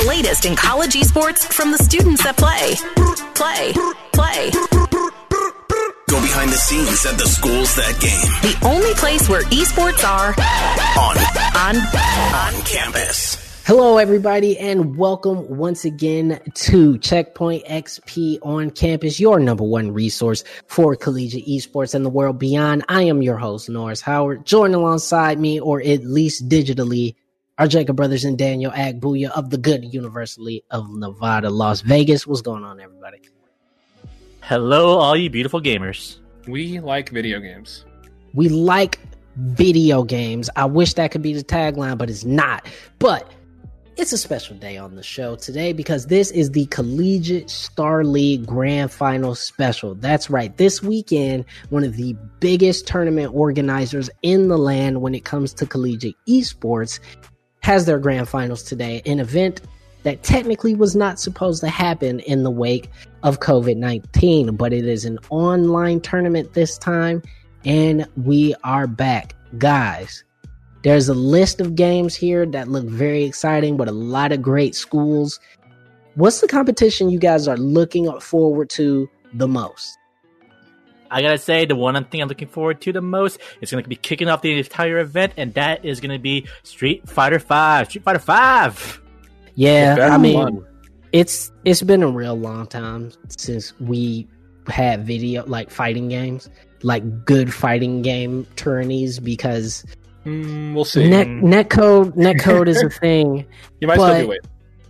the latest in college esports from the students that play. Go behind the scenes at the schools that game. The only place where esports are on campus. Hello, everybody, and welcome once again to Checkpoint XP on campus, your number one resource for collegiate esports and the world beyond. I am your host, Norris Howard. Joined alongside me, or at least digitally, our Jacob brothers and Daniel Agbuya of the good University of Nevada, Las Vegas. What's going on, everybody? Hello, all you beautiful gamers. We like video games. We like video games. I wish that could be the tagline, but it's not. But it's a special day on the show today because this is the Collegiate Star League Grand Final Special. That's right. This weekend, one of the biggest tournament organizers in the land when it comes to collegiate esports has their Grand Finals today, an event that technically was not supposed to happen in the wake of COVID-19, but it is an online tournament this time, and we are back. Guys, there's a list of games here that look very exciting with a lot of great schools. What's the competition you guys are looking forward to the most? I gotta say, the one thing I'm looking forward to the most is going to be kicking off the entire event, and that is going to be Street Fighter V. Yeah, I mean, it's been a real long time since we had video, like fighting games, like good fighting game tourneys, because we'll see. Netcode is a thing. You might still do it.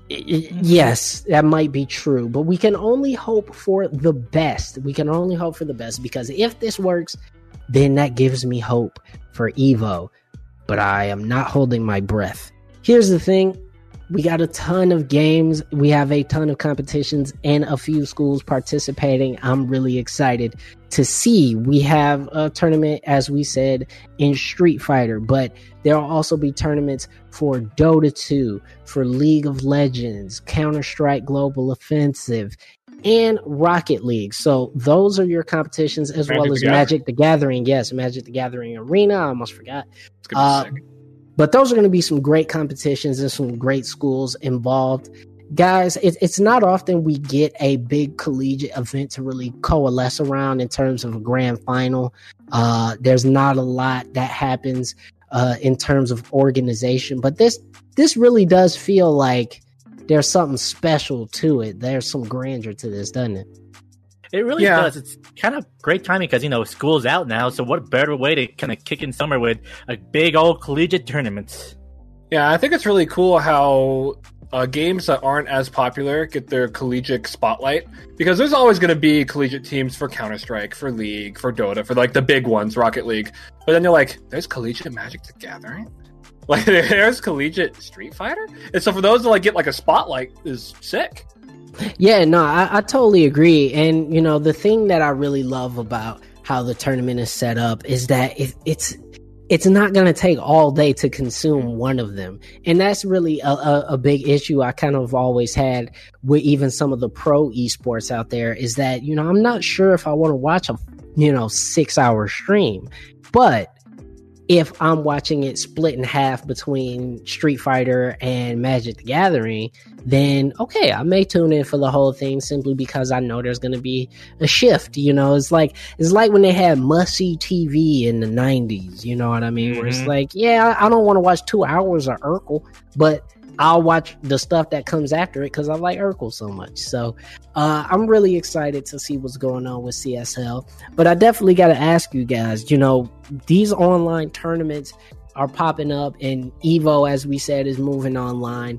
Yes, that might be true, but we can only hope for the best. Because if this works, then that gives me hope for Evo, but I am not holding my breath. Here's the thing. We got a ton of games. We have a ton of competitions and a few schools participating. I'm really excited to see. We have a tournament, as we said, in Street Fighter, but there will also be tournaments for Dota 2, for League of Legends, Counter-Strike Global Offensive, and Rocket League. So those are your competitions, as well as Magic the Gathering. Yes, Magic the Gathering Arena. I almost forgot. It's going to be sick. But those are going to be some great competitions and some great schools involved. Guys, it's not often we get a big collegiate event to really coalesce around in terms of a grand final. There's not a lot that happens in terms of organization. But this really does feel like there's something special to it. There's some grandeur to this, doesn't it? It really does. It's kind of great timing because, school's out now. So what better way to kind of kick in summer with a big old collegiate tournament? Yeah, I think it's really cool how games that aren't as popular get their collegiate spotlight. Because there's always going to be collegiate teams for Counter-Strike, for League, for Dota, for like the big ones, Rocket League. But then you're like, there's collegiate Magic the Gathering? Like, there's collegiate Street Fighter? And so for those to get a spotlight is sick. Yeah, no, I totally agree. And, the thing that I really love about how the tournament is set up is that it's not going to take all day to consume one of them. And that's really a big issue I kind of always had with even some of the pro esports out there is that, I'm not sure if I want to watch a, 6-hour stream. But if I'm watching it split in half between Street Fighter and Magic the Gathering, then okay, I may tune in for the whole thing simply because I know there's going to be a shift. It's like when they had must-see TV in the 90s, you know what I mean? Mm-hmm. Where it's like, yeah, I don't want to watch 2 hours of Urkel, but I'll watch the stuff that comes after it because I like Urkel so much. So I'm really excited to see what's going on with CSL. But I definitely got to ask you guys, these online tournaments are popping up, and Evo, as we said, is moving online.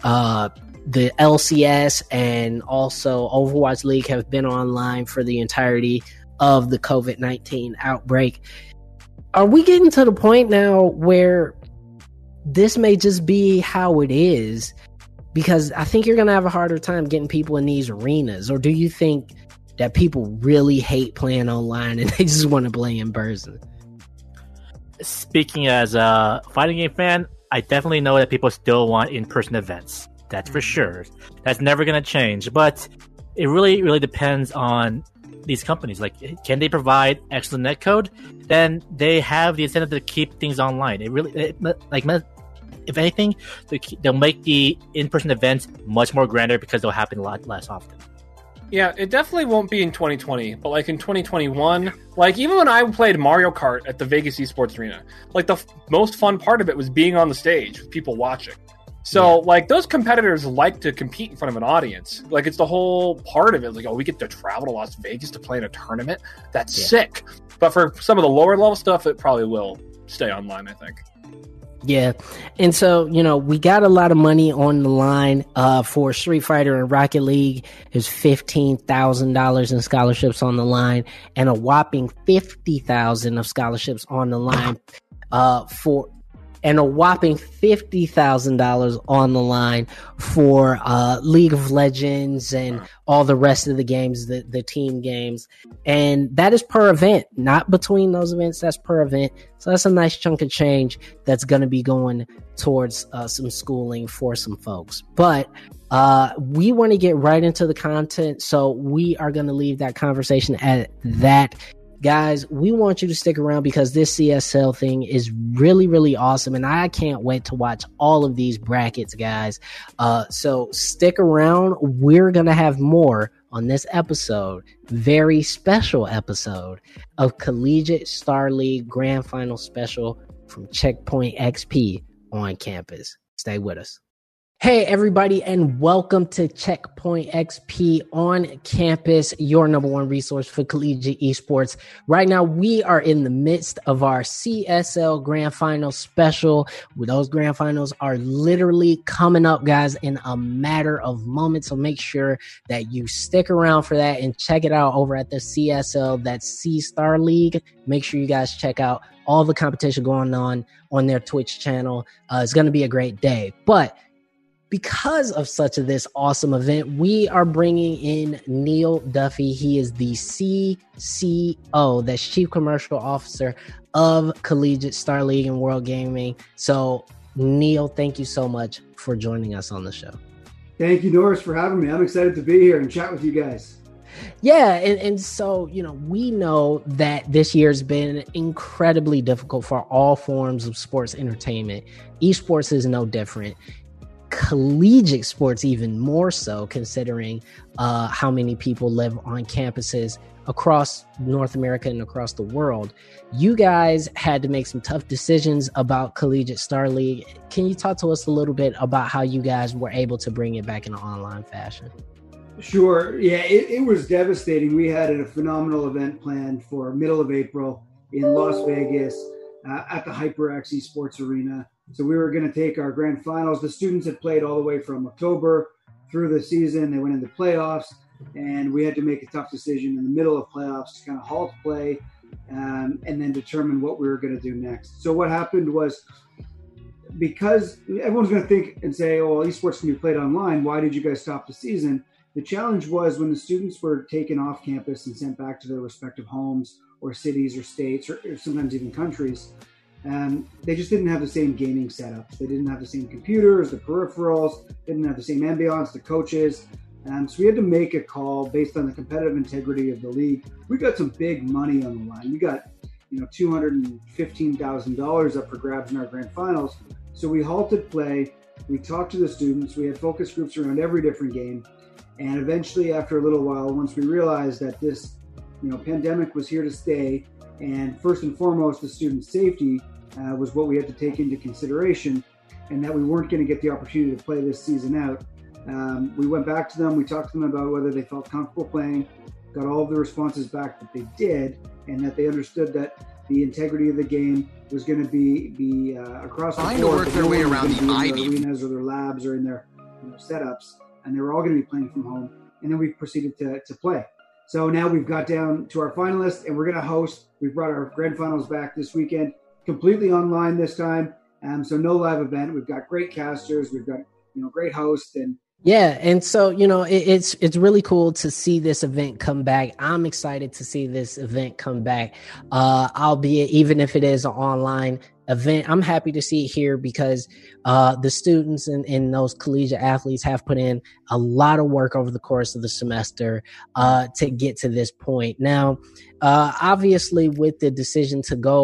The LCS and also Overwatch League have been online for the entirety of the COVID-19 outbreak. Are we getting to the point now where this may just be how it is? Because I think you're going to have a harder time getting people in these arenas. Or do you think that people really hate playing online and they just want to play in person? Speaking as a fighting game fan, I definitely know that people still want in-person events. That's for sure. That's never going to change. But it really, really depends on these companies. Like, can they provide excellent netcode? Then they have the incentive to keep things online. if anything, they'll make the in-person events much more grander because they'll happen a lot less often. Yeah, it definitely won't be in 2020, but like in 2021, like even when I played Mario Kart at the Vegas Esports Arena, like the most fun part of it was being on the stage with people watching. So like those competitors like to compete in front of an audience. Like it's the whole part of it. Like, oh, we get to travel to Las Vegas to play in a tournament. That's sick. But for some of the lower level stuff, it probably will stay online, I think. Yeah. And so, we got a lot of money on the line for Street Fighter and Rocket League. There's $15,000 in scholarships on the line and a whopping $50,000 of scholarships on the line and a whopping $50,000 on the line for League of Legends and all the rest of the games, the team games. And that is per event, not between those events. That's per event. So that's a nice chunk of change that's going to be going towards some schooling for some folks. But we want to get right into the content. So we are going to leave that conversation at that. Guys, we want you to stick around because this CSL thing is really, really awesome. And I can't wait to watch all of these brackets, guys. So stick around. We're going to have more on this episode, very special episode of Collegiate Star League Grand Final Special from Checkpoint XP on campus. Stay with us. Hey, everybody, and welcome to Checkpoint XP on campus, your number one resource for collegiate esports. Right now, we are in the midst of our CSL Grand Final special. Those Grand Finals are literally coming up, guys, in a matter of moments. So make sure that you stick around for that and check it out over at the CSL, that's C Star League. Make sure you guys check out all the competition going on their Twitch channel. It's going to be a great day. But because of this awesome event, we are bringing in Neil Duffy. He is the CCO, that's Chief Commercial Officer of Collegiate Star League and World Gaming. So, Neil, thank you so much for joining us on the show. Thank you, Norris, for having me. I'm excited to be here and chat with you guys. Yeah, and so, we know that this year's been incredibly difficult for all forms of sports entertainment. Esports is no different. Collegiate sports even more so, considering how many people live on campuses across North America and across the world. You guys had to make some tough decisions about Collegiate Star League. Can you talk to us a little bit about how you guys were able to bring it back in an online fashion? Sure. Yeah, it was devastating. We had a phenomenal event planned for middle of April in Las Vegas at the HyperX Esports Arena. So we were going to take our grand finals. The students had played all the way from October through the season. They went into playoffs, and we had to make a tough decision in the middle of playoffs to kind of halt play and then determine what we were going to do next. So what happened was, because everyone's going to think and say, oh, well, esports can be played online, why did you guys stop the season? The challenge was when the students were taken off campus and sent back to their respective homes or cities or states or sometimes even countries, they just didn't have the same gaming setups. They didn't have the same computers, the peripherals, didn't have the same ambiance, the coaches. So we had to make a call based on the competitive integrity of the league. We got some big money on the line. We got, $215,000 up for grabs in our grand finals. So we halted play. We talked to the students. We had focus groups around every different game. And eventually, after a little while, once we realized that this, pandemic was here to stay, and first and foremost, the student safety was what we had to take into consideration, and that we weren't going to get the opportunity to play this season out. We went back to them. We talked to them about whether they felt comfortable playing, got all of the responses back that they did, and that they understood that the integrity of the game was going to be across the board. Trying to work their way around the ivy. In their arenas or their labs or in their setups, and they were all going to be playing from home. And then we proceeded to play. So now we've got down to our finalists, and we're going to host. We've brought our grand finals back this weekend, completely online this time. So no live event. We've got great casters. We've got great hosts, and yeah, and so it's really cool to see this event come back. I'm excited to see this event come back, albeit even if it is an online event. I'm happy to see it here because the students and those collegiate athletes have put in a lot of work over the course of the semester to get to this point. Now, obviously, with the decision to go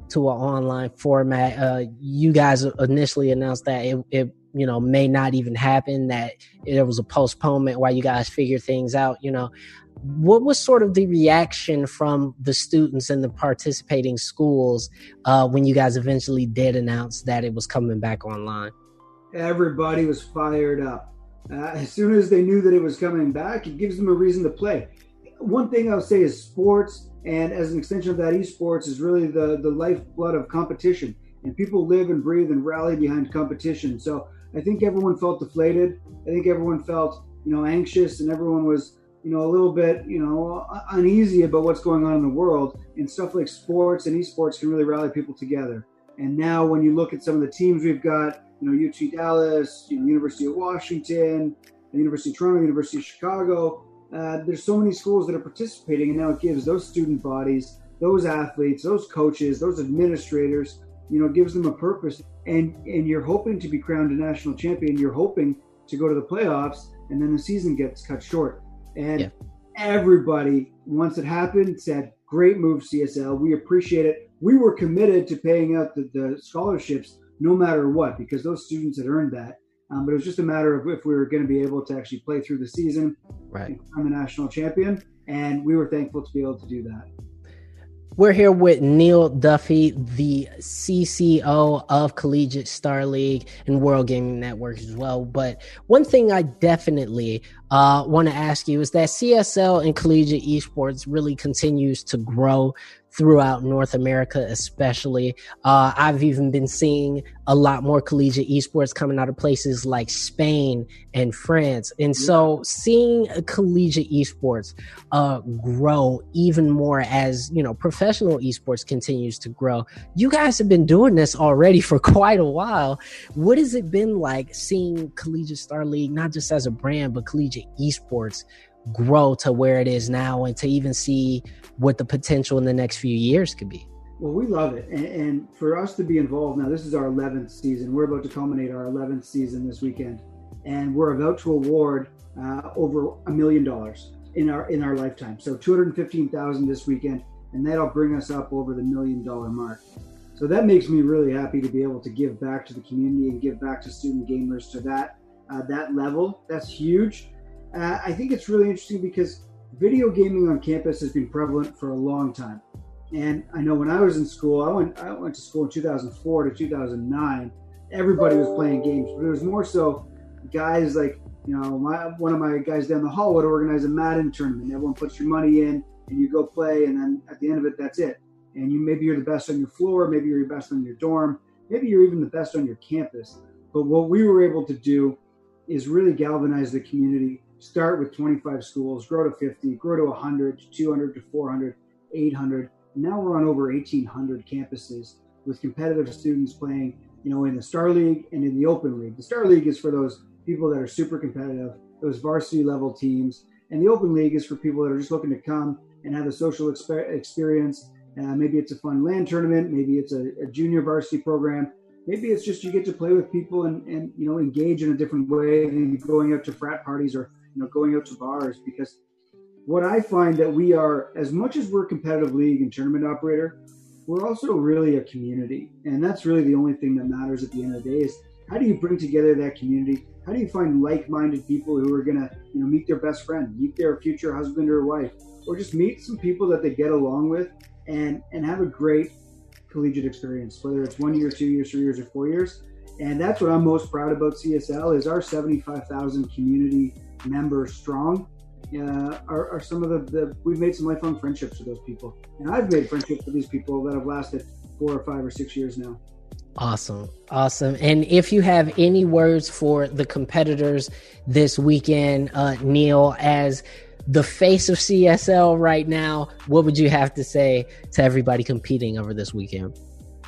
to an online format. You guys initially announced that it may not even happen, that there was a postponement while you guys figure things out. What was sort of the reaction from the students and the participating schools when you guys eventually did announce that it was coming back online? Everybody was fired up. As soon as they knew that it was coming back, it gives them a reason to play. One thing I'll say is sports, and as an extension of that, esports is really the lifeblood of competition. And people live and breathe and rally behind competition. So I think everyone felt deflated. I think everyone felt, anxious, and everyone was, a little bit, uneasy about what's going on in the world. And stuff like sports and esports can really rally people together. And now when you look at some of the teams we've got, UT Dallas, University of Washington, University of Toronto, University of Chicago, there's so many schools that are participating, and now it gives those student bodies, those athletes, those coaches, those administrators, it gives them a purpose. And you're hoping to be crowned a national champion. You're hoping to go to the playoffs, and then the season gets cut short. And everybody, once it happened, said, great move, CSL. We appreciate it. We were committed to paying out the scholarships no matter what, because those students had earned that. But it was just a matter of if we were going to be able to actually play through the season and become a national champion. And we were thankful to be able to do that. We're here with Neil Duffy, the CCO of Collegiate Star League and World Gaming Network as well. But one thing I definitely want to ask you is that CSL and collegiate esports really continues to grow throughout North America, especially. I've even been seeing a lot more collegiate esports coming out of places like Spain and France. And so seeing collegiate esports grow even more as, professional esports continues to grow. You guys have been doing this already for quite a while. What has it been like seeing Collegiate Star League, not just as a brand, but collegiate esports grow to where it is now, and to even see what the potential in the next few years could be? Well, we love it. And for us to be involved now, this is our 11th season. We're about to culminate our 11th season this weekend. And we're about to award over $1 million in our lifetime. So $215,000 this weekend, and that'll bring us up over the $1 million mark. So that makes me really happy to be able to give back to the community and give back to student gamers to that level. That's huge. I think it's really interesting because video gaming on campus has been prevalent for a long time. And I know when I was in school, I went to school in 2004 to 2009. Everybody was playing games, but it was more so guys like, one of my guys down the hall would organize a Madden tournament. Everyone puts your money in and you go play, and then at the end of it, that's it. And maybe you're the best on your floor, maybe you're the best on your dorm, maybe you're even the best on your campus. But what we were able to do is really galvanize the community. Start with 25 schools, grow to 50, grow to 100, to 200, to 400, 800. Now we're on over 1,800 campuses with competitive students playing, in the Star League and in the Open League. The Star League is for those people that are super competitive, those varsity level teams. And the Open League is for people that are just looking to come and have a social experience. Maybe it's a fun LAN tournament. Maybe it's a junior varsity program. Maybe it's just you get to play with people and engage in a different way than going out to frat parties or going out to bars. Because what I find that we are, as much as we're a competitive league and tournament operator, we're also really a community. And that's really the only thing that matters at the end of the day is how do you bring together that community? How do you find like-minded people who are going to meet their best friend, meet their future husband or wife, or just meet some people that they get along with and have a great collegiate experience, whether it's 1 year, 2 years, 3 years, or 4 years. And that's what I'm most proud about CSL is our 75,000 community members strong are some of the we've made some lifelong friendships with those people. And I've made friendships with these people that have lasted 4 or 5 or 6 years now. Awesome. And if you have any words for the competitors this weekend, Neil, as the face of CSL right now, what would you have to say to everybody competing over this weekend?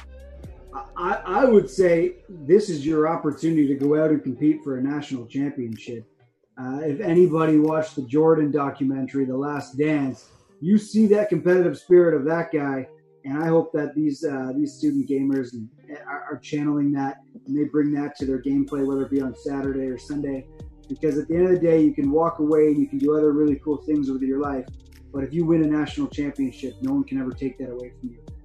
I would say this is your opportunity to go out and compete for a national championship. If anybody watched the Jordan documentary, The Last Dance, you see that competitive spirit of that guy. And I hope that these student gamers are channeling that and they bring that to their gameplay, whether it be on Saturday or Sunday. Because at the end of the day, you can walk away and you can do other really cool things with your life. But if you win a national championship, no one can ever take that away from you.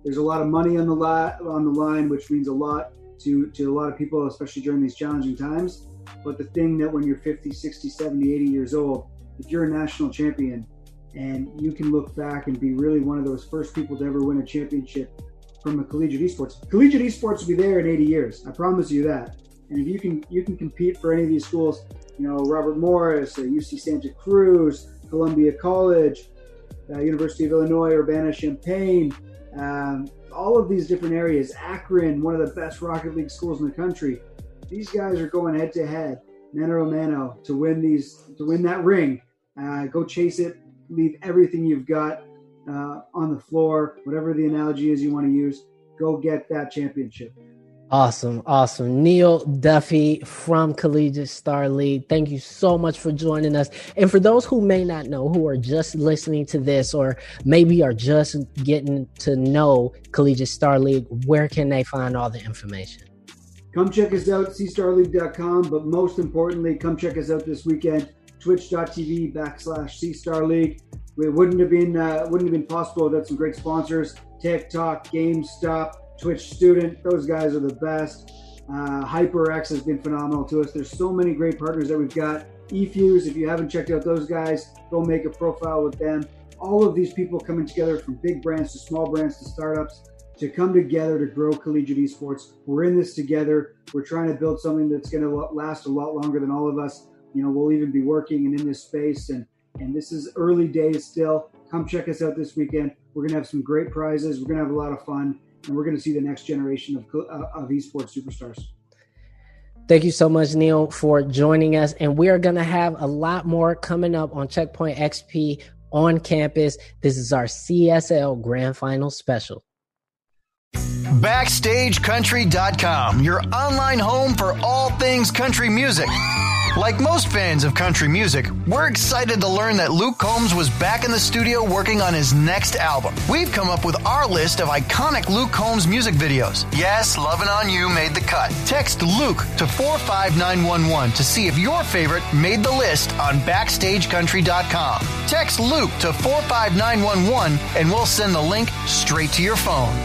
There's a lot of money on the line, which means a lot to a lot of people, especially during these challenging times. But the thing that when you're 50, 60, 70, 80 years old, if you're a national champion and you can look back and be really one of those first people to ever win a championship from a collegiate esports will be there in 80 years. I promise you that. And if you can compete for any of these schools, Robert Morris, UC Santa Cruz, Columbia College, University of Illinois, Urbana-Champaign, all of these different areas, Akron, one of the best Rocket League schools in the country. These guys are going head to head, mano a mano, to win that ring. Go chase it, leave everything you've got on the floor, whatever the analogy is you want to use. Go get that championship. Awesome. Neil Duffy from Collegiate Star League. Thank you so much for joining us. And for those who may not know, who are just listening to this, or maybe are just getting to know Collegiate Star League, where can they find all the information? Come check us out, cstarleague.com. But most importantly, come check us out this weekend, twitch.tv/cstarleague. It wouldn't have been possible without some great sponsors. TikTok, GameStop, Twitch Student, those guys are the best. HyperX has been phenomenal to us. There's so many great partners that we've got. eFuse, if you haven't checked out those guys, go make a profile with them. All of these people coming together, from big brands to small brands to startups, to come together to grow collegiate esports. We're in this together. We're trying to build something that's going to last a lot longer than all of us. We'll even be working and in this space. And this is early days still. Come check us out this weekend. We're going to have some great prizes. We're going to have a lot of fun. And we're going to see the next generation of esports superstars. Thank you so much, Neil, for joining us. And we are going to have a lot more coming up on Checkpoint XP on campus. This is our CSL Grand Final special. BackstageCountry.com, your online home for all things country music. Like most fans of country music, we're excited to learn that Luke Combs was back in the studio working on his next album. We've come up with our list of iconic Luke Combs music videos. Yes, Lovin' On You made the cut. Text Luke to 45911 to see if your favorite made the list on BackstageCountry.com. Text Luke to 45911 and we'll send the link straight to your phone.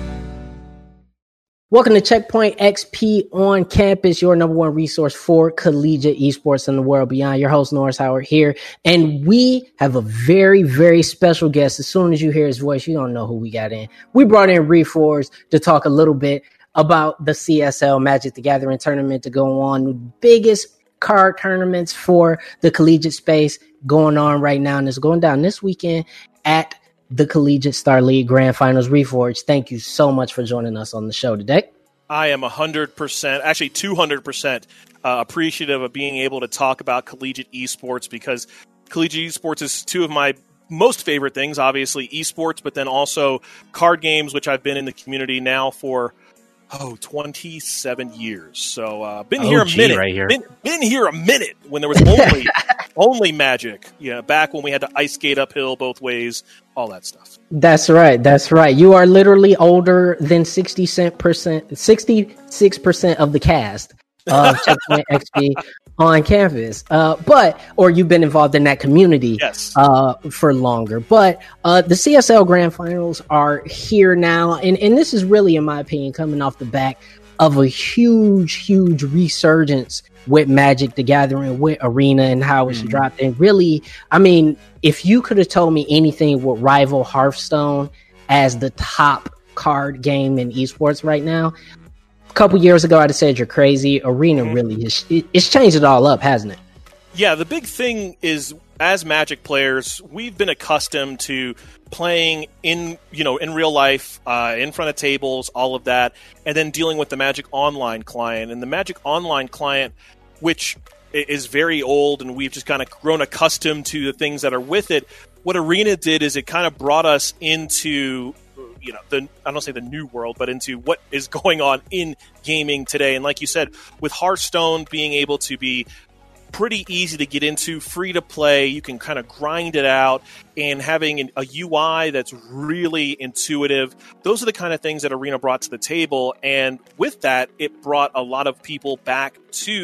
Welcome to Checkpoint XP on campus, your number one resource for collegiate esports in the world beyond. Your host, Norris Howard here. And we have a very, very special guest. As soon as you hear his voice, you don't know who we got in. We brought in Reforged to talk a little bit about the CSL Magic the Gathering tournament to go on. The biggest card tournaments for the collegiate space going on right now. And it's going down this weekend at the Collegiate Star League Grand Finals. Reforged, thank you so much for joining us on the show today. I am 100%, actually 200% appreciative of being able to talk about collegiate esports, because collegiate esports is two of my most favorite things, obviously esports, but then also card games, which I've been in the community now for 27 years. So been here a minute. Right here. Been here a minute when there was only Magic. Back when we had to ice skate uphill both ways, all that stuff. That's right. You are literally older than 66% of the cast of Checkpoint XP on campus. Or you've been involved in that community for longer. But the CSL Grand Finals are here now. And this is really, in my opinion, coming off the back of a huge resurgence with Magic the Gathering, with Arena and how it's dropped. And really, I mean, if you could have told me anything would rival Hearthstone as the top card game in esports right now, a couple years ago I'd have said you're crazy. Arena really it's changed it all up, hasn't it? Yeah, the big thing is, as Magic players, we've been accustomed to playing in real life, in front of tables, all of that, and then dealing with the Magic Online client. And the Magic Online client, which is very old, and we've just kind of grown accustomed to the things that are with it. What Arena did is it kind of brought us into, I don't say the new world, but into what is going on in gaming today. And like you said, with Hearthstone being able to be pretty easy to get into, free to play, you can kind of grind it out, and having a UI that's really intuitive. Those are the kind of things that Arena brought to the table. And with that, it brought a lot of people back to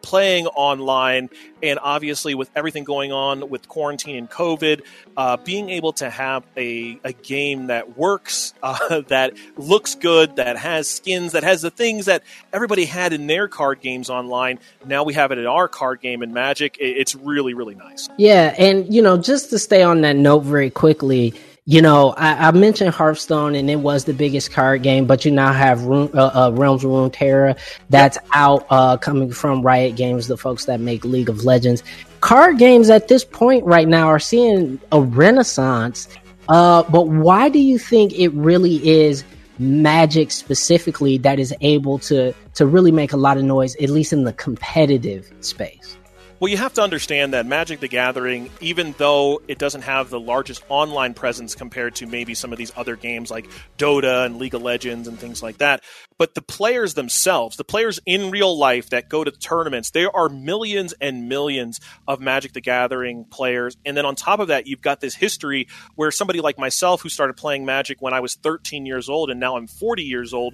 playing online, and obviously with everything going on with quarantine and COVID, being able to have a game that works, that looks good, that has skins, that has the things that everybody had in their card games online. Now we have it in our card game in Magic. It's really, really nice. Yeah, and just to stay on that note very quickly, I mentioned Hearthstone, and it was the biggest card game, but you now have Realms of Runeterra that's out, coming from Riot Games, the folks that make League of Legends. Card games at this point right now are seeing a renaissance, but why do you think it really is Magic specifically that is able to really make a lot of noise, at least in the competitive space? Well, you have to understand that Magic the Gathering, even though it doesn't have the largest online presence compared to maybe some of these other games like Dota and League of Legends and things like that, but the players themselves, the players in real life that go to tournaments, there are millions and millions of Magic the Gathering players. And then on top of that, you've got this history where somebody like myself who started playing Magic when I was 13 years old and now I'm 40 years old,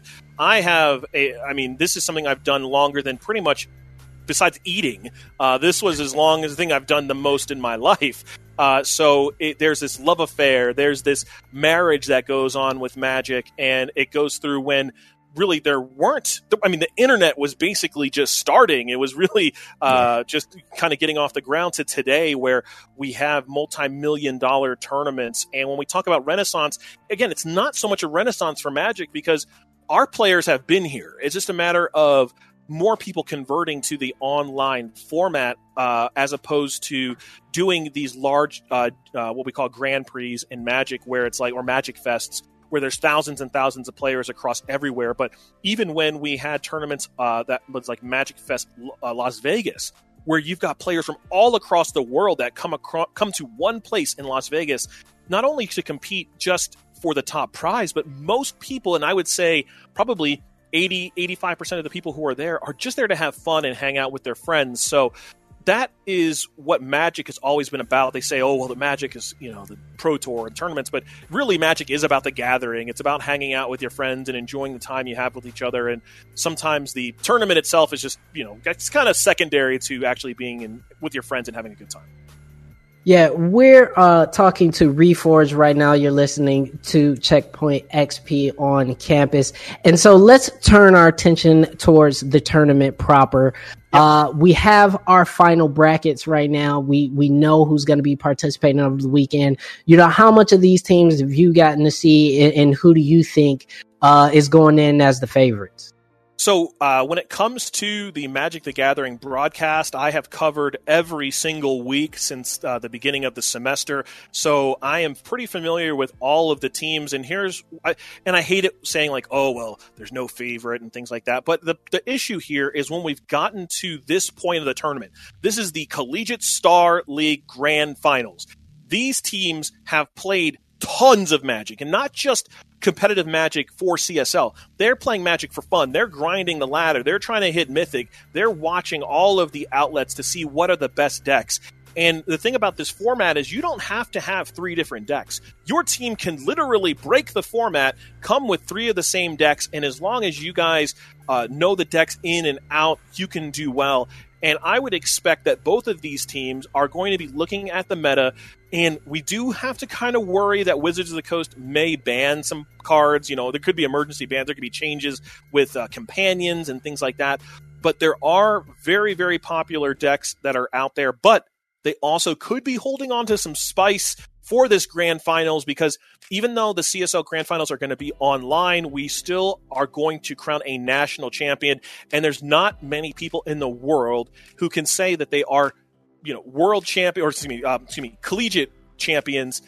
this is something I've done longer than pretty much besides eating. This was as long as the thing I've done the most in my life. So there's this love affair. There's this marriage that goes on with Magic, and it goes through when really there weren't... the internet was basically just starting. It was really just kind of getting off the ground to today where we have multi-million-dollar tournaments. And when we talk about Renaissance, again, it's not so much a Renaissance for Magic because our players have been here. It's just a matter of more people converting to the online format as opposed to doing these large, what we call Grand Prix in Magic, where it's like, or Magic Fests, where there's thousands and thousands of players across everywhere. But even when we had tournaments that was like Magic Fest Las Vegas, where you've got players from all across the world that come to one place in Las Vegas, not only to compete just for the top prize, but most people, and I would say probably 85% of the people who are there are just there to have fun and hang out with their friends. So that is what Magic has always been about. They say, the Magic is, the Pro Tour and tournaments, but really Magic is about the gathering. It's about hanging out with your friends and enjoying the time you have with each other. And sometimes the tournament itself is just, it's kind of secondary to actually being with your friends and having a good time. Yeah, we're talking to Reforge right now. You're listening to Checkpoint XP on campus. And so let's turn our attention towards the tournament proper. Yep. We have our final brackets right now. We know who's going to be participating over the weekend. How much of these teams have you gotten to see, and who do you think is going in as the favorites? So when it comes to the Magic the Gathering broadcast, I have covered every single week since the beginning of the semester. So I am pretty familiar with all of the teams. And I hate it saying like, there's no favorite and things like that. But the issue here is when we've gotten to this point of the tournament, this is the Collegiate Star League Grand Finals. These teams have played tons of Magic, and not just competitive Magic for CSL. They're playing Magic for fun. They're grinding the ladder. They're trying to hit Mythic. They're watching all of the outlets to see what are the best decks. And the thing about this format is you don't have to have 3 different decks. Your team can literally break the format, come with 3 of the same decks, and as long as you guys know the decks in and out, you can do well. And I would expect that both of these teams are going to be looking at the meta, and we do have to kind of worry that Wizards of the Coast may ban some cards. There could be emergency bans, there could be changes with companions and things like that. But there are very, very popular decks that are out there, but they also could be holding on to some spice for this Grand Finals, because even though the CSL Grand Finals are going to be online, we still are going to crown a national champion, and there's not many people in the world who can say that they are, world champion, or collegiate champions.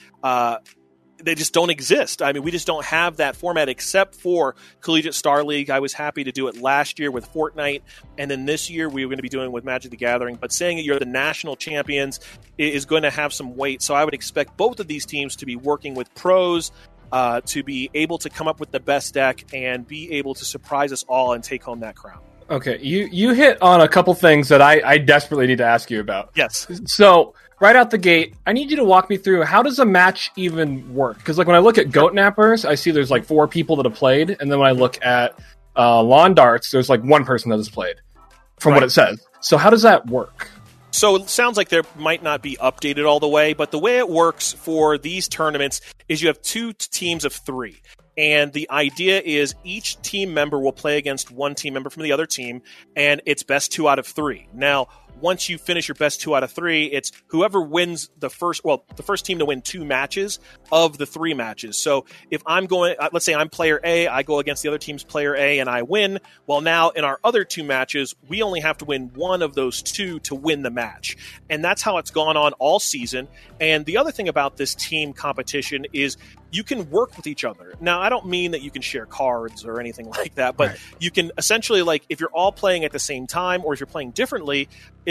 They just don't exist. We just don't have that format except for Collegiate Star League. I was happy to do it last year with Fortnite, and then this year we were going to be doing it with Magic the Gathering. But saying that you're the national champions is going to have some weight. So I would expect both of these teams to be working with pros to be able to come up with the best deck and be able to surprise us all and take home that crown. Okay, you hit on a couple things that I desperately need to ask you about. Yes. So right out the gate, I need you to walk me through, how does a match even work? Because when I look at Goat Nappers, I see there's 4 people that have played, and then when I look at Lawn Darts, there's 1 person that has played, from what it says. So how does that work? So it sounds like there might not be updated all the way, but the way it works for these tournaments is you have 2 teams of 3. And the idea is each team member will play against one team member from the other team, and it's best 2 out of 3. Now, once you finish your best 2 out of 3, it's whoever wins the first team to win 2 matches of the 3 matches. So if I'm going, let's say I'm player A, I go against the other team's player A and I win. Well, now in our other 2 matches, we only have to win one of those 2 to win the match. And that's how it's gone on all season. And the other thing about this team competition is you can work with each other. Now, I don't mean that you can share cards or anything like that, but you can essentially, like, if you're all playing at the same time or if you're playing differently,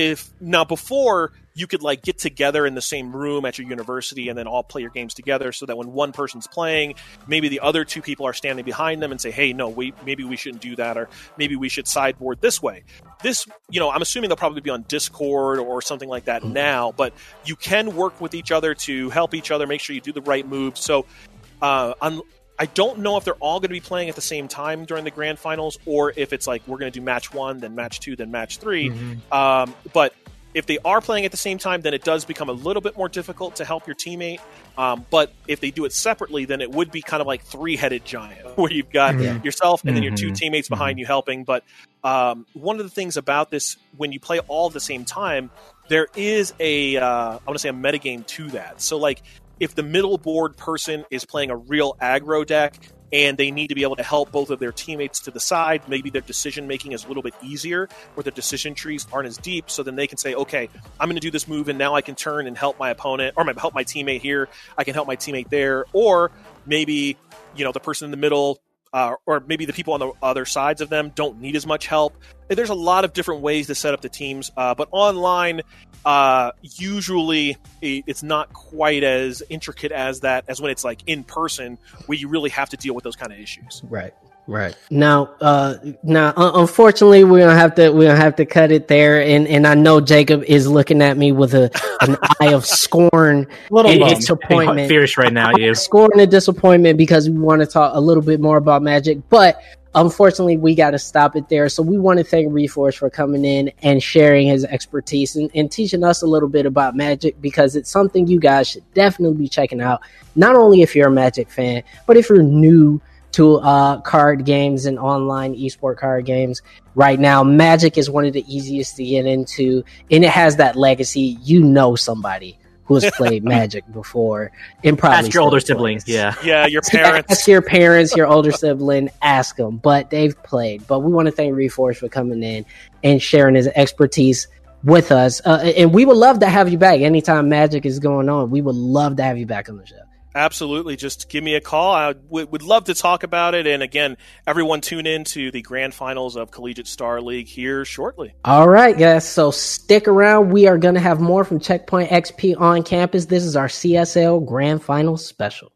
before you could like get together in the same room at your university and then all play your games together so that when one person's playing, maybe the other 2 people are standing behind them and say, hey, no, maybe we shouldn't do that, or maybe we should sideboard this way. This, I'm assuming they'll probably be on Discord or something like that now, but you can work with each other to help each other, make sure you do the right moves. So I don't know if they're all going to be playing at the same time during the grand finals, or if it's like we're going to do match 1, then match 2, then match 3. But if they are playing at the same time, then it does become a little bit more difficult to help your teammate. But if they do it separately, then it would be kind of like 3-headed giant, where you've got yourself and then your 2 teammates behind you helping. But one of the things about this, when you play all at the same time, there is I want to say a metagame to that. So like, if the middle board person is playing a real aggro deck and they need to be able to help both of their teammates to the side, maybe their decision making is a little bit easier, or their decision trees aren't as deep, so then they can say, okay, I'm going to do this move and now I can turn and help my opponent, or help my teammate here, I can help my teammate there. Or maybe the person in the middle, or maybe the people on the other sides of them don't need as much help. There's a lot of different ways to set up the teams, but online, usually it's not quite as intricate as when it's like in person, where you really have to deal with those kind of issues. Right. Now, unfortunately, we're gonna have to cut it there. And I know Jacob is looking at me with an eye of scorn and disappointment. Fierce right now, you scorn and disappointment, because we want to talk a little bit more about Magic, but unfortunately, we got to stop it there. So we want to thank Reforge for coming in and sharing his expertise and teaching us a little bit about Magic, because it's something you guys should definitely be checking out. Not only if you're a Magic fan, but if you're new to card games and online esport card games. Right now, Magic is one of the easiest to get into, and it has that legacy. Somebody who has played Magic before, and probably ask your older sibling. Yeah, your parents. Ask your parents, your older sibling. Ask them, but they've played. But we want to thank Reforge for coming in and sharing his expertise with us, and we would love to have you back anytime Magic is going on. We would love to have you back on the show. Absolutely. Just give me a call. I would love to talk about it. And again, everyone tune in to the grand finals of Collegiate Star League here shortly. All right, guys. So stick around. We are going to have more from Checkpoint XP on campus. This is our CSL Grand Finals special.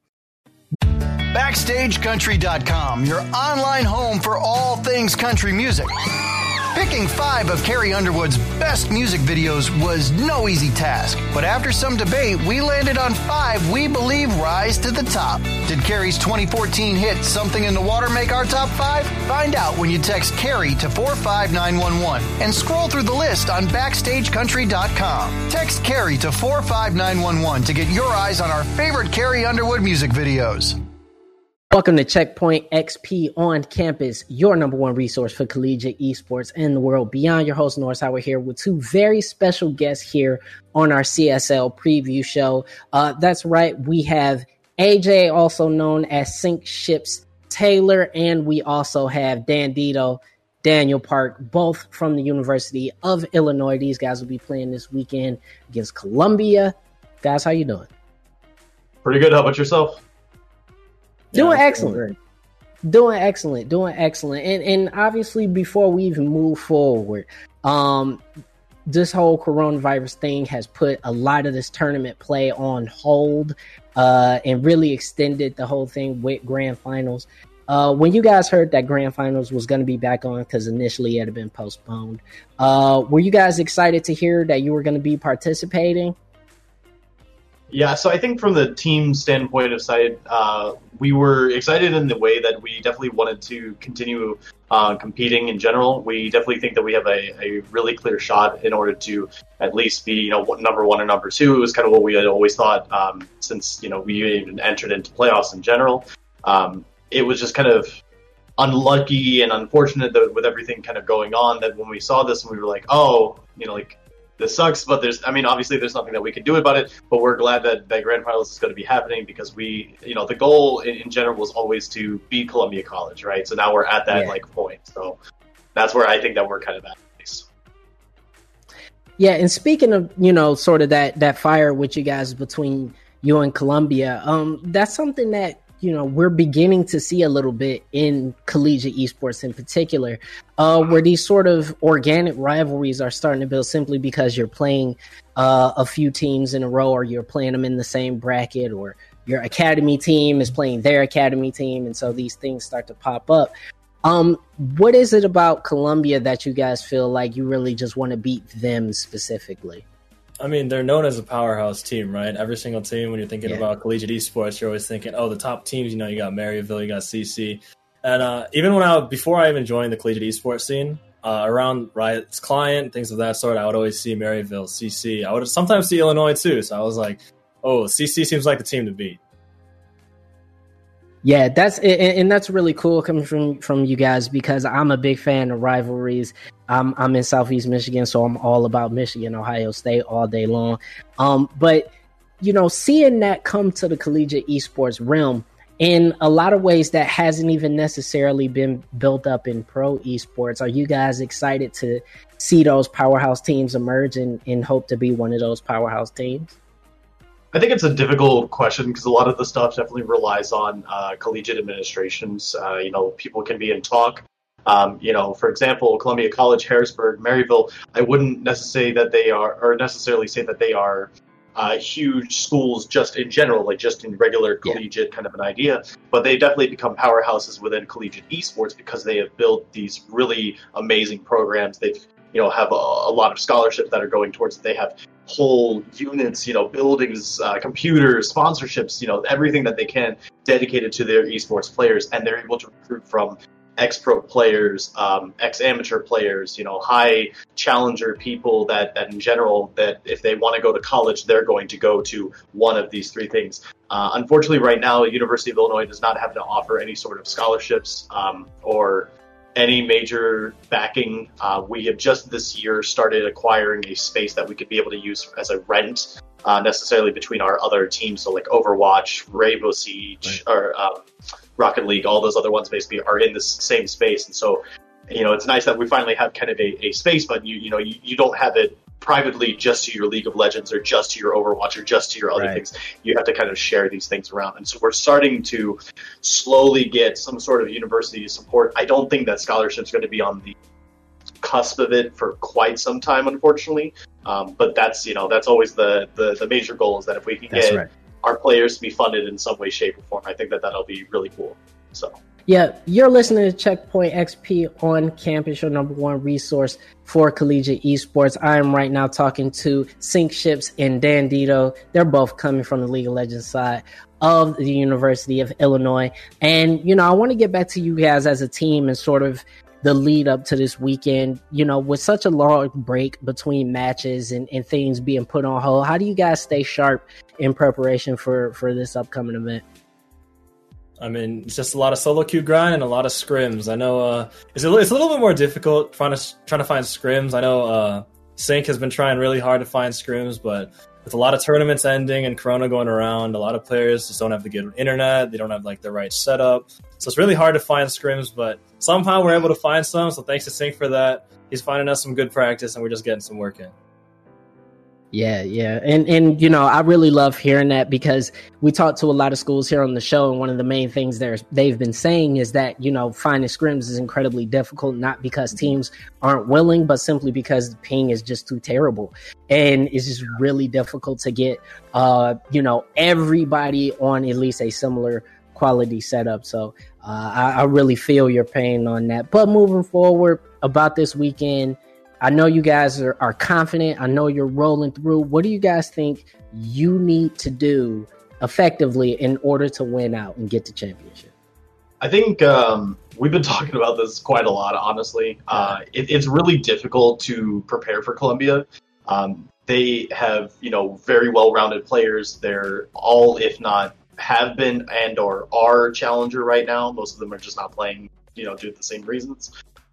BackstageCountry.com, your online home for all things country music. Picking 5 of Carrie Underwood's best music videos was no easy task, but after some debate, we landed on 5 we believe rise to the top. Did Carrie's 2014 hit Something in the Water make our top 5? Find out when you text Carrie to 45911 and scroll through the list on BackstageCountry.com. Text Carrie to 45911 to get your eyes on our favorite Carrie Underwood music videos. Welcome to Checkpoint XP on campus, your number one resource for collegiate esports and the world beyond. Your host, Norris Howard, here with 2 very special guests here on our CSL preview show. That's right. We have AJ, also known as Sink Ships Taylor, and we also have Daniel Park, both from the University of Illinois. These guys will be playing this weekend against Columbia. Guys, how you doing? Pretty good. How about yourself? Doing excellent. And obviously, before we even move forward, this whole coronavirus thing has put a lot of this tournament play on hold, and really extended the whole thing with grand finals. When you guys heard that grand finals was going to be back on, because initially it had been postponed, were you guys excited to hear that you were going to be participating? Yeah, so I think from the team standpoint of side, we were excited in the way that we definitely wanted to continue competing in general. We definitely think that we have a really clear shot in order to at least be, number one or number two. It was kind of what we had always thought since, we even entered into playoffs in general. It was just kind of unlucky and unfortunate that with everything kind of going on that when we saw this and we were like, this sucks, but obviously there's nothing that we can do about it, but we're glad that Grand Finals is going to be happening because we, the goal in general was always to beat Columbia College, right? So now we're at that point. So that's where I think that we're kind of at. Yeah, and speaking of, sort of that fire with you guys between you and Columbia, that's something that, we're beginning to see a little bit in collegiate esports in particular, where these sort of organic rivalries are starting to build simply because you're playing a few teams in a row, or you're playing them in the same bracket, or your academy team is playing their academy team. And so these things start to pop up. What is it about Columbia that you guys feel like you really just want to beat them specifically? I mean, they're known as a powerhouse team, right? Every single team, when you're thinking about collegiate esports, you're always thinking, the top teams, you got Maryville, you got CC. And even before I even joined the collegiate esports scene, around Riot's client, things of that sort, I would always see Maryville, CC. I would sometimes see Illinois too. So I was like, CC seems like the team to beat. Yeah, that's really cool coming from you guys, because I'm a big fan of rivalries. I'm in Southeast Michigan, so I'm all about Michigan, Ohio State all day long. But seeing that come to the collegiate esports realm in a lot of ways that hasn't even necessarily been built up in pro esports, are you guys excited to see those powerhouse teams emerge and hope to be one of those powerhouse teams? I think it's a difficult question because a lot of the stuff definitely relies on collegiate administrations. People can be in talk. For example, Columbia College, Harrisburg, Maryville, I wouldn't necessarily say that they are huge schools just in general, like just in regular collegiate kind of an idea, but they definitely become powerhouses within collegiate esports because they have built these really amazing programs. They've have a lot of scholarships that are going towards it. They have whole units, buildings, computers, sponsorships, everything that they can dedicated to their esports players. And they're able to recruit from ex-pro players, ex-amateur players, high challenger people that in general, that if they want to go to college, they're going to go to one of these three things. Unfortunately, right now, University of Illinois does not have to offer any sort of scholarships or any major backing. We have just this year started acquiring a space that we could be able to use as a rent, necessarily between our other teams. So like Overwatch, Rainbow Siege, or Rocket League, all those other ones basically are in this same space. And so, it's nice that we finally have kind of a space, but you don't have it privately just to your League of Legends or just to your Overwatch or just to your other things. You have to kind of share these things around. And so we're starting to slowly get some sort of university support. I don't think that scholarship's going to be on the cusp of it for quite some time, unfortunately. But that's always the major goal, is that if we can get our players to be funded in some way, shape, or form, I think that'll be really cool. So. Yeah, you're listening to Checkpoint XP on campus, your number one resource for collegiate esports. I am right now talking to Sync Ships and Dan Dito. They're both coming from the League of Legends side of the University of Illinois. And, I want to get back to you guys as a team and sort of the lead up to this weekend. With such a long break between matches and things being put on hold, how do you guys stay sharp in preparation for this upcoming event? I mean, it's just a lot of solo queue grind and a lot of scrims. I know it's a little bit more difficult trying to find scrims. I know Sync has been trying really hard to find scrims, but with a lot of tournaments ending and Corona going around, a lot of players just don't have the good internet. They don't have the right setup. So it's really hard to find scrims, but somehow we're able to find some. So thanks to Sync for that. He's finding us some good practice and we're just getting some work in. Yeah. And I really love hearing that, because we talked to a lot of schools here on the show, and one of the main things they've been saying is that, finding scrims is incredibly difficult, not because teams aren't willing, but simply because the ping is just too terrible. And it's just really difficult to get, everybody on at least a similar quality setup. So I really feel your pain on that. But moving forward about this weekend, I know you guys are confident. I know you're rolling through. What do you guys think you need to do effectively in order to win out and get the championship? I think we've been talking about this quite a lot, honestly. It's really difficult to prepare for Columbia. They have, very well-rounded players. They're all, if not have been and or are challenger right now. Most of them are just not playing, due to the same reasons.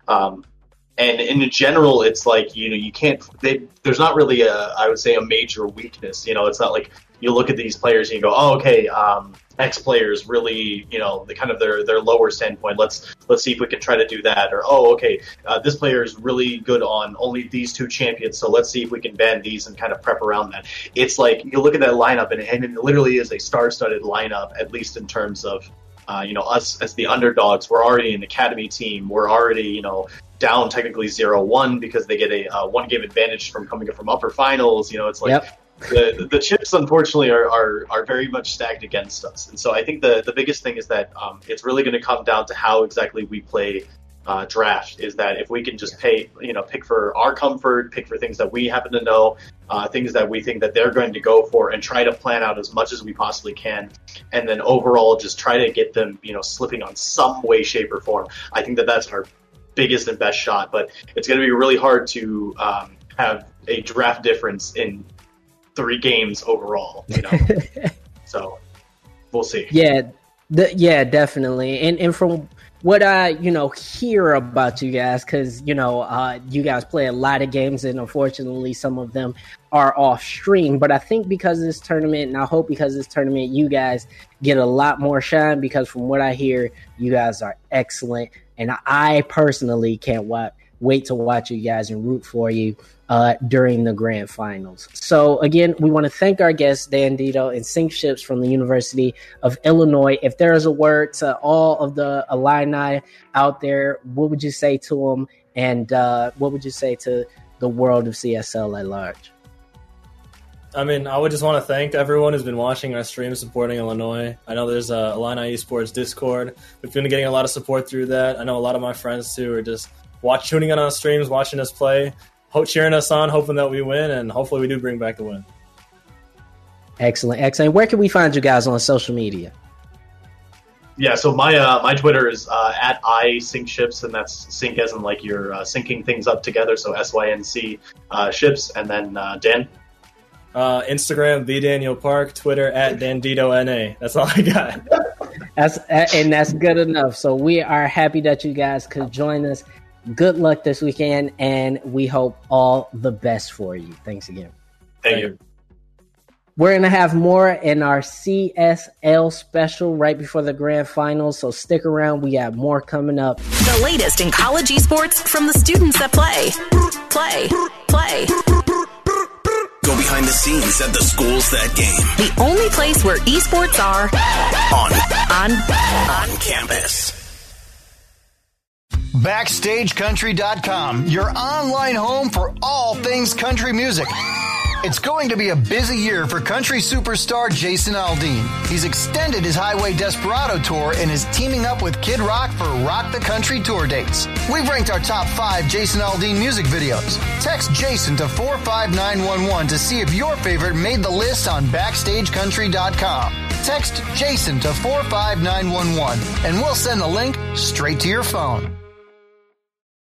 And in general, it's like, you can't, there's not really I would say a major weakness. It's not like you look at these players and you go, oh, okay, X players really, the kind of their lower standpoint. Let's see if we can try to do that. Or, oh, okay, this player is really good on only these two champions, so let's see if we can ban these and kind of prep around that. It's like you look at that lineup and it literally is a star-studded lineup, at least in terms of, us as the underdogs. We're already an academy team. We're already, down technically 0-1 because they get a one-game advantage from coming up from upper finals. It's like the chips, unfortunately, are very much stacked against us. And so I think the biggest thing is that it's really going to come down to how exactly we play draft. Is that if we can just pick for our comfort, pick for things that we happen to know, things that we think that they're going to go for, and try to plan out as much as we possibly can, and then overall just try to get them, slipping on some way, shape, or form. I think that's our biggest and best shot, but it's going to be really hard to have a draft difference in 3 games overall, So we'll see. Yeah, definitely. And from what I, hear about you guys, because, you guys play a lot of games, and unfortunately some of them are off stream. But I think because of this tournament, and I hope because of this tournament, you guys get a lot more shine, because from what I hear, you guys are excellent. And I personally can't wait to watch you guys and root for you during the grand finals. So again, we want to thank our guests, Dan Dito and Sink Ships from the University of Illinois. If there is a word to all of the alumni out there, what would you say to them? And what would you say to the world of CSL at large? I mean, I would just want to thank everyone who's been watching our stream, supporting Illinois. I know there's a Illini Esports Discord. We've been getting a lot of support through that. I know a lot of my friends, too, are just tuning in on streams, watching us play, cheering us on, hoping that we win, and hopefully we do bring back the win. Excellent. Where can we find you guys on social media? Yeah, so my Twitter is at @ISyncShips, and that's sync as in like you're syncing things up together, so SYNC ships, and then Dan? Instagram, @DanielPark, Twitter @DanDitoNA. That's all I got. That's good enough. So we are happy that you guys could join us. Good luck this weekend, and we hope all the best for you. Thanks again. Thank you. We're going to have more in our CSL special right before the grand finals, so stick around. We got more coming up. The latest in college esports from the students that play. Go behind the scenes at the schools that game. The only place where esports are on campus. BackstageCountry.com, your online home for all things country music. It's going to be a busy year for country superstar Jason Aldean. He's extended his Highway Desperado tour and is teaming up with Kid Rock for Rock the Country tour dates. We've ranked our top 5 Jason Aldean music videos. Text Jason to 45911 to see if your favorite made the list on BackstageCountry.com. Text Jason to 45911 and we'll send the link straight to your phone.